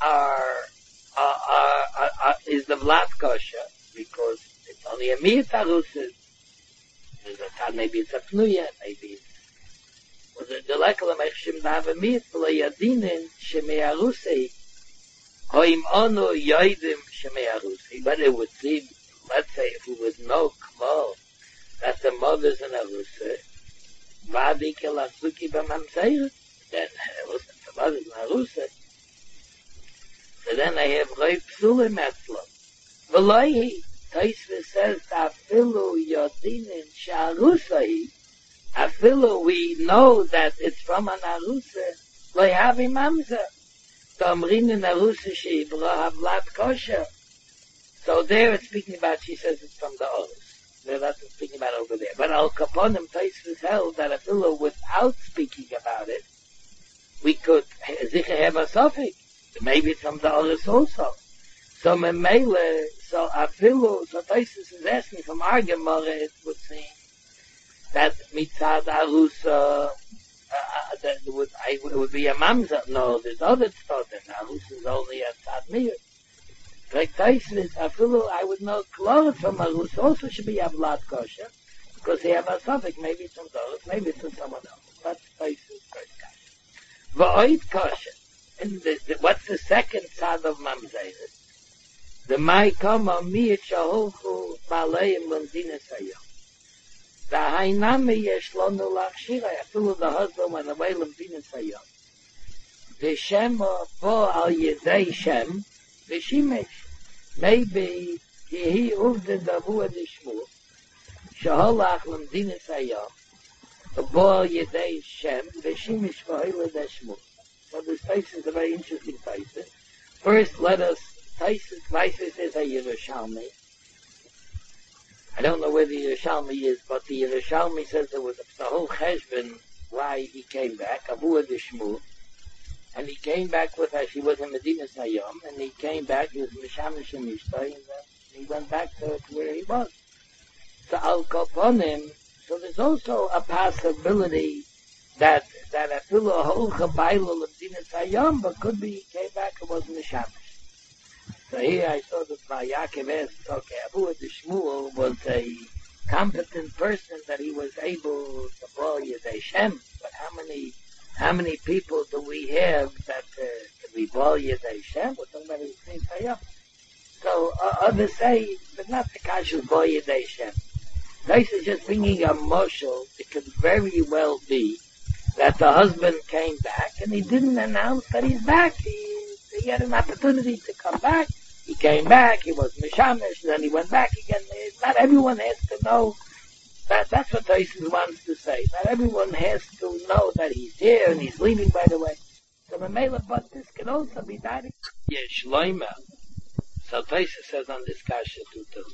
is the Vlad kosher? Because it's only a Miyat Tahusa. Maybe it's a Pnuya, maybe it's the Lekala Meicheshim Lahavi Miyut. V'lo Yedinen She'arusoi. Hoim onu yoidim sheme'arusi. But it would seem, let's say, if we would know Kmo, that the mother's an arusi, vadi kelasuki b'mamseir, then, listen, the mother's an arusi. So then I have roi psulim etzlo. V'loihi, Taisva says, Afilu Yodinin Sharusai, Afilu, we know that it's from an Arusa, Loi Havi Mamzer. Tamrin in Arusa Sheibra Havlat Kosher. So there it's speaking about, she says it's from the Orus. There that's speaking about over there. But Al Kaponim Taisva held that Afilu, without speaking about it, we could Zicha have a suffix. Maybe it's from the Orus also. So Memele, so Afilu, so Taisus is asking from our Gemara, it would seem that Mitzad Arusa, that it would be a Mamza. No, there's other thought that Arusa is only a Tzad Mir. Like Taisus, Afilu, I would know Klor from Arusa also should be a Vlad Kosher, because they have a suffix. Maybe it's from Doris, maybe it's from someone else. That's Taisus first Kosher. V'oid Kosher. And what's the second Tzad of Mamzeret? The Mai Kama Miyat Shaholchu Baleim Lundina Sayom. The Hainami Yesh Lonu Lachshira, Afilu the husband went away Lundina Sayom. The Shema Bo Al Yedei Shem, the Shimesh. Maybe he Uvde Davua Dishmu, Shaholach Lundina Sayom, Bo Al Yedei Shem, the Shimesh Vahila Deshmu. So this place is a very interesting place. First, let us Taisus Weisis is a Yerushalmi. I don't know where the Yerushalmi is, but the Yerushalmi says there was the whole cheshbon why he came back, Avua Dishmu, and he came back with her. She was in Medina Sayom, and he came back. He was Mishamish and Mishtay, and he went back to where he was. So Al Koponim. So there's also a possibility that I feel a whole Chabayla of Medina Sayom, but could be he came back and was Mishamish. So here I saw that by Yaakov asked, okay, Abu Shmuel was a competent person that he was able to blow Yedei Shem, but how many people do we have that can we blow Yedei Shem? We're talking about the same Tayyam. So others say, but not the Kashu blow Yedei Shem. This is just bringing a moshel. It could very well be that the husband came back and he didn't announce that he's back. He had an opportunity to come back. He came back, he was Mishamish, then he went back again. Not everyone has to know. That's what Taisus wants to say. Not everyone has to know that he's here and he's leaving, by the way. So Mamela, but this can also be direct. Yes, Shloima. So Taisus says on this kasha two things.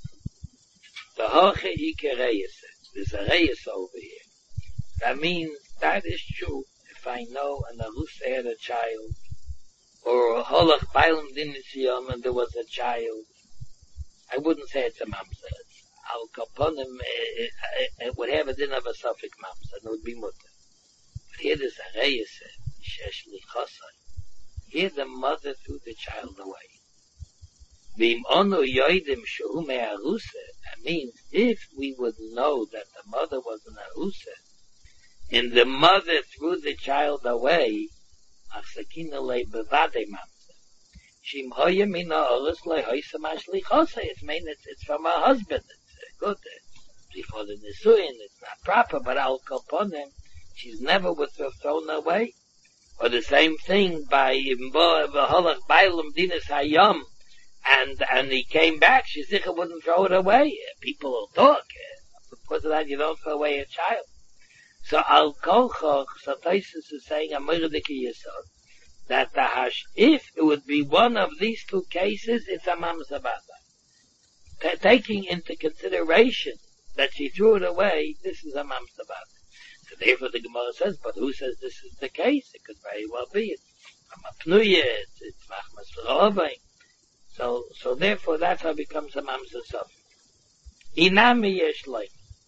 The Hoche Ike Reyes. There's a Reyes over here. That means that is true if I know an Arusa had a child, or Holach Bailam Dinishiyam and there was a child, I wouldn't say it's a mamzer. Al Kaponim, it would have a din of a suffix mamzer, and it would be mutter. But here there's a Reyes, Shesh Lichosai. Here the mother threw the child away. Vim Onu Yoidim Shehu Me'arusa, that means if we would know that the mother was an Arusa, and the mother threw the child away, Achsakina le bevade mamzer. Shim hoye mina oris le hoysa mashlichose. It's from her husband. It's good. Before the nisuin, it's not proper, but Al Koponim, she's never thrown away. Or the same thing by Holach Bailam Dinas Hayom, and he came back, she sicher wouldn't throw it away. People will talk. Because of that, you don't throw away a child. So Al Kolchoch, so Taisus is saying a Mirdiki Yisod, that the Hash, if it would be one of these two cases, it's a Mamza Bata. Taking into consideration that she threw it away, this is a Mamza Bata. So therefore the Gemara says, but who says this is the case? It could very well be. It's Pnuya, it's Machmas V'Rovay. So therefore that's how it becomes a Mamza Sof. Inami Yesh Leim.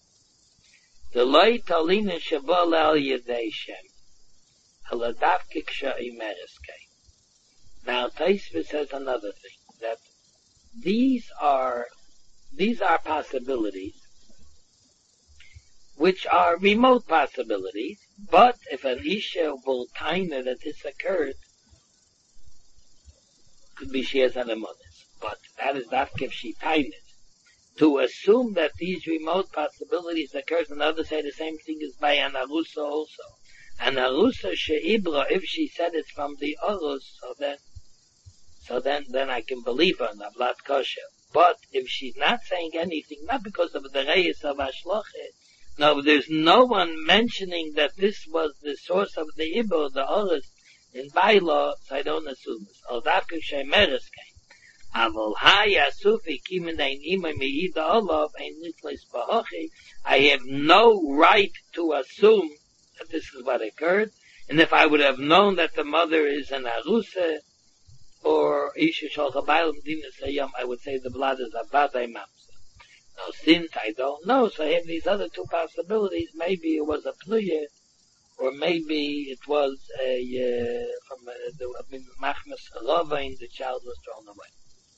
The loy talina shabal al yedei Shem, haladavke ksha imereske. Now Taisva says another thing, that these are possibilities, which are remote possibilities, but if an isha will taina that this occurred, could be she has an amonis, but that is dafke if she tained. To assume that these remote possibilities occurs, and others say the same thing is by an Arusa also. An Arusa she'ibra, if she said it's from the Orus, so then I can believe her, Navlat Kosher. But if she's not saying anything, not because of the reyes of Ashloche, no, there's no one mentioning that this was the source of the Ibor, the Oris, in Bailo, so I don't assume this. Aldaku Shemeres came. Avol haya sufi kimen ein imay meida olav ein nitles bahochi. I have no right to assume that this is what occurred. And if I would have known that the mother is an arusa, or isha shalchabaylam dina sayam, I would say the blood is abadai mamsa. Now, since I don't know, so I have these other two possibilities. Maybe it was a pluya, or maybe it was from the machmas ravain, the child was thrown away.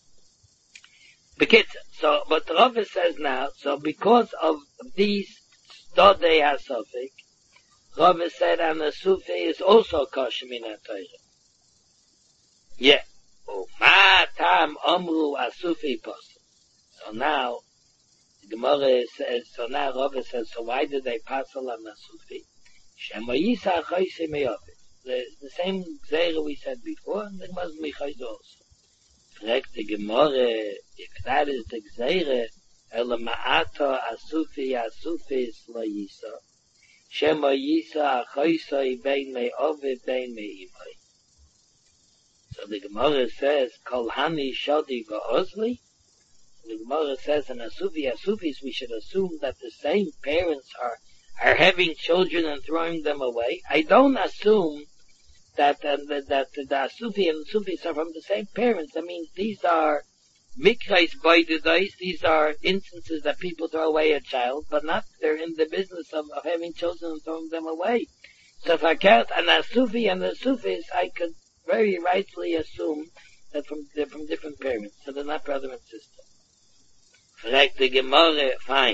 So, but Rava says now, so because of these Dodei HaSofik, Rava said, and the Sufi is also kosher min HaTorah. Yeah. Ma tam omru HaSufi posel. So now, the Gemara says, so now Rava says, so why did they posel on the Sufi? Shema Yisa Choyse Me'ovid. The same Zera we said before, and there was Michayz also. Fragt die Gemorre, if that is the Gzeire, ele ma'ato asufis lo yisa, shema yisa achoisoi bein me ovid bein me imoi. So the Gemorre says, kol hani shodi va'ozli. The Gemorre says, in asufis, we should assume that the same parents are having children and throwing them away. I don't assume that the Sufi and the Sufis are from the same parents. I mean, these are mikrais boidedais. These are instances that people throw away a child, but not they're in the business of having children and throwing them away. So if I count an Sufi and the Sufis, I could very rightly assume that they're from different parents, so they're not brother and sister. Fragt the Gemara, fine.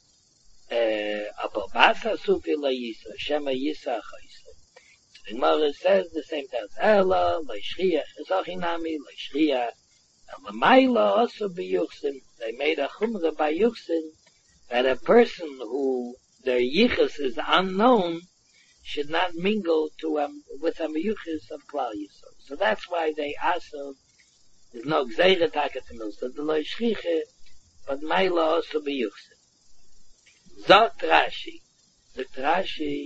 Aber basa Sufi la yisa, shema yisa achaisa. The Gemara says the same thing. Ela, leishriach, esachinami, leishriach, and lemaila also biyuchsin. They made a chumra by yuchsin that a person who their yichus is unknown should not mingle with a miyuchis of Klal Yisrael. So that's why they also there's no gzeira takatimil. So the leishriach, but maila also biyuchsin. Zot Rashi, the Rashi.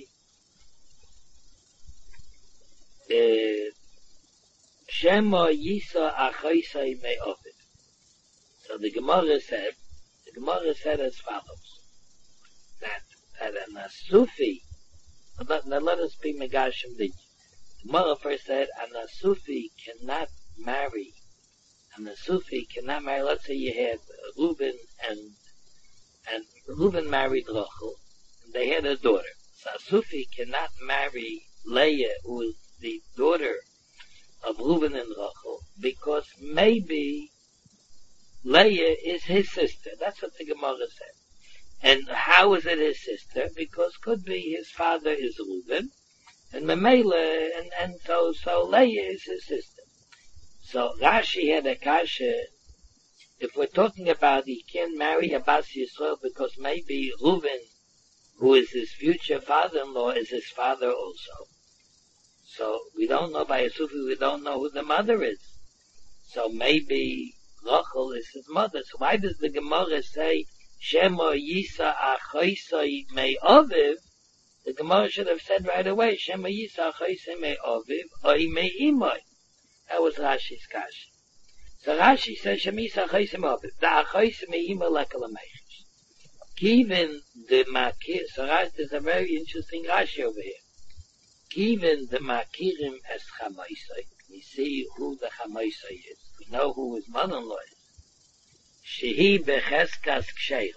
Shema Yisa Achaisai Me'ovid. So the Gemara said as follows, that an Asufi, now let us be Megashim the Gemara first said, an Asufi cannot marry, let's say you had Reuben and Reuben married Rachel, and they had a daughter. So Asufi cannot marry Leah, who is the daughter of Reuben and Rachel, because maybe Leah is his sister. That's what the Gemara said. And how is it his sister? Because could be his father is Reuben, and Memela, and so Leah is his sister. So Rashi had a kasha, if we're talking about he can't marry a Bas Yisrael because maybe Reuben, who is his future father-in-law, is his father also. So we don't know by Sufi, we don't know who the mother is. So maybe Rachel is his mother. So why does the Gemara say Shema Yisa Achaisai Me'oviv? The Gemara should have said right away Shema Yisa Achaisai Me'oviv Oi Me'imoi. That was Rashi's kasha. So Rashi says Shema Yisa Achaisai Me'oviv. The Achaisai Me'imoi Lekala Mechish. Given the Makir, so Rashi, there's a very interesting Rashi over here. Given the Makirim as Chamaisai, we see who the Chamaisai is. We know who his mother-in-law is. Shehi Becheskas Ksheira.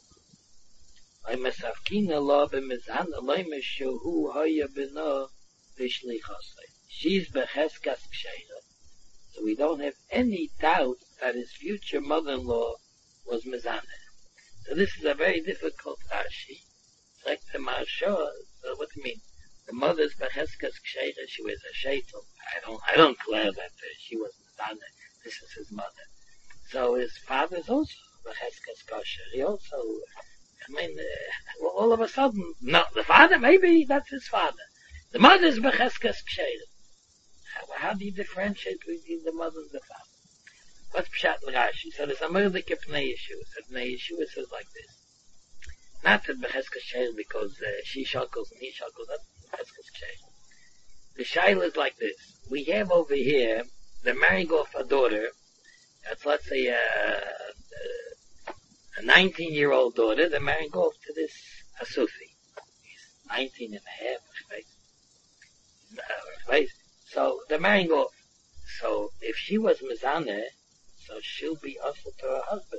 Mesavkina lo b'mizhana lo meshuhu hoya b'no b'shlichosai. She's Becheskas Ksheira. So we don't have any doubt that his future mother-in-law was Mizaneh. So this is a very difficult Rashi. It's like the Marsha. So what do you mean? The mother's Becheskas Ksheira, she was a sheitel. I don't declare that she was Mizaneh. This is his mother. So his father's also Becheskas Kosher. He also, all of a sudden, no, the father, maybe that's his father. The mother's Becheskas Ksheira. How do you differentiate between the mother and the father? What's Pshat in Rashi. So there's a Mordek Pnei Yeshua. So Pnei Yeshua says like this. Not that Becheskas Sheil because she shakles and he shakles. That's Becheskas Sheil. The Sheil is like this. We have over here, they're marrying off a daughter. That's, let's say, a 19-year-old daughter. They're marrying off to this Asufi. He's 19 and a half, right? So they're marrying off. So if she was Mizaneh, so she'll be also to her husband.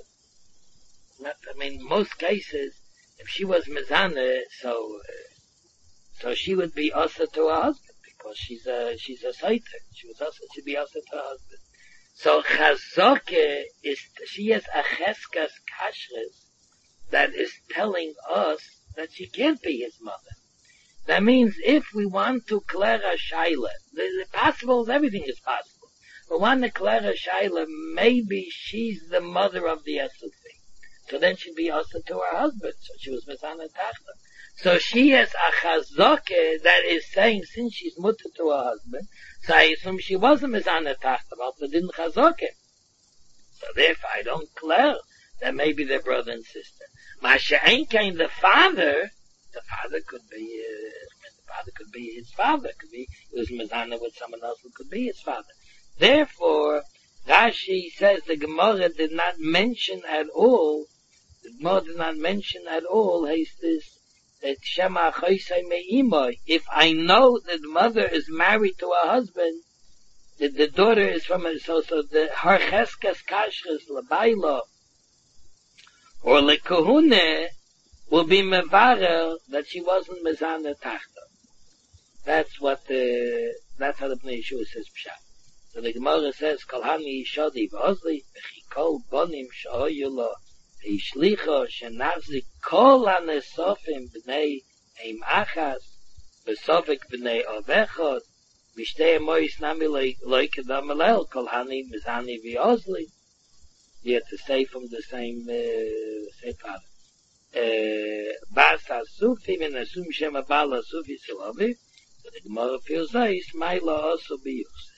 Most cases, if she was Mizaneh, so she would be also to her husband because she's a Saiter. She'd be also to her husband. So Chazake she has a Cheskas Kashrus that is telling us that she can't be his mother. That means if we want to clear a Shaila, the possible, everything is possible. But want to clear a Shaila, maybe she's the mother of the Asufi. So then she'd be also to her husband. So she was Mizaneh Tachta. So she has a Chazake that is saying since she's mutter to her husband, so I assume she wasn't Mizaneh Tachta, but they didn't Chazake. So therefore I don't clear that maybe they're brother and sister. Masha ain't kind the father could be his father. Could be he was Mizaneh with someone else who could be his father. Therefore, Rashi says the Gemara did not mention at all. The Gemara did not mention at all. That Shema Choisei Me'imoi. If I know that the mother is married to her husband, that the daughter is from her, so the her Cheskas Kashrus L'Bailo or L'Kohune will be mevarer that she wasn't Mizaneh Tachta. That's how the Pnei Yeshua says Pshat. So the Gemara says, Kol Hani Yishodi V'Ozli V'Chikol Bonim Sh'Hoyu Lo V'Yishlicho Shenachzik Kol HaNesofim B'nei Eim Achas V'Sofik B'nei Ovechot V'Shtei Emois Nami Lo Kedam Elel Kol Hani Mizani V'Ozli. You have to say from the same father. Bas HaSufi V'Nasum Shem HaBal HaSufi Silovi. So the Gemara feels nice, Maila also be used.